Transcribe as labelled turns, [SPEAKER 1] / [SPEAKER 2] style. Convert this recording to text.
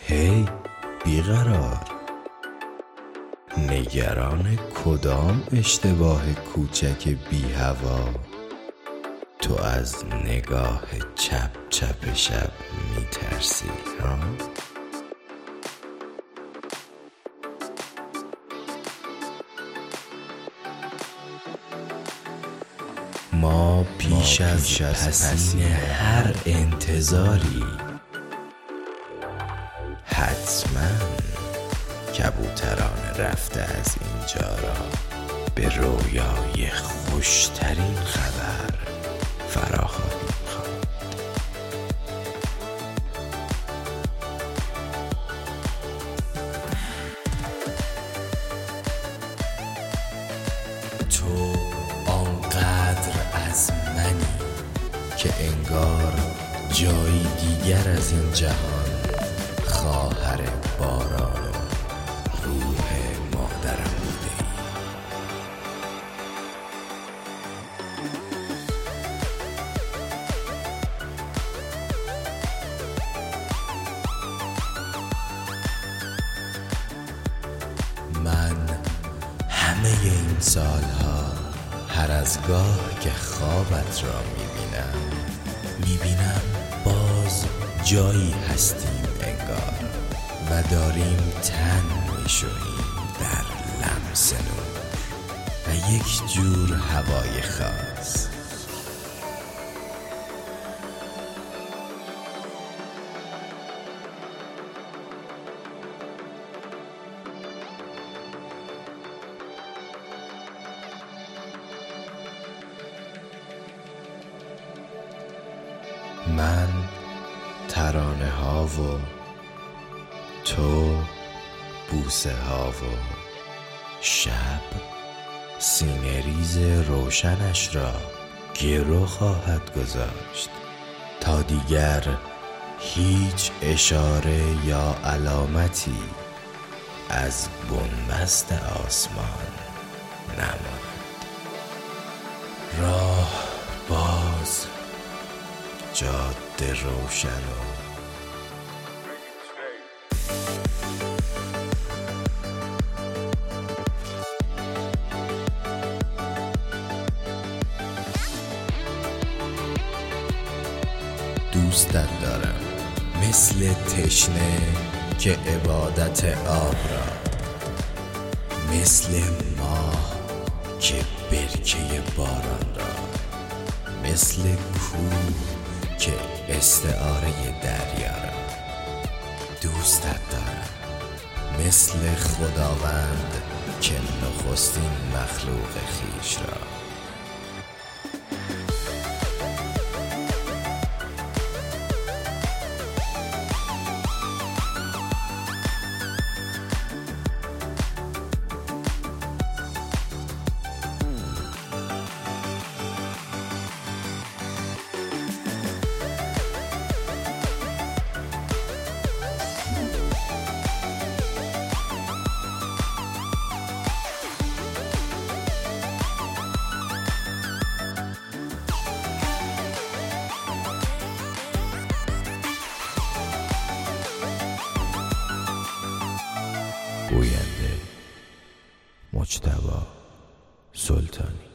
[SPEAKER 1] هی بیقرار، نگران کدام اشتباه کوچک بی هوا؟ تو از نگاه چپ چپ شب میترسی ها؟ ما پیش از پسین هر انتظاری حتما کبوتران رفته از اینجا را به رویای خوشترین خبر فرا خواهیم خواند. تو آنقدر از منی که انگار جایی دیگر از این جهان خواهر باران و روح مادرم بوده ای. من همه این سالها هر از گاه که خوابت را میبینم باز جایی هستیم انگار و داریم تن میشوییم در لمس نور و یک جور هوای خاص. من ترانه ها و تو بوسه ها و شب سینه ریز روشنش را گرو خواهد گذاشت تا دیگر هیچ اشاره یا علامتی از بنبست آسمان نماند. راه باز، جاده روشن و دوستت دارم مثل تشنه که عبادت آب را، مثل ماه که برکه باران را، مثل کوه که استعاره دریا را. دوستت دارم مثل خداوند که نخستین مخلوق خویش را. گوینده مجتبی سلطانی.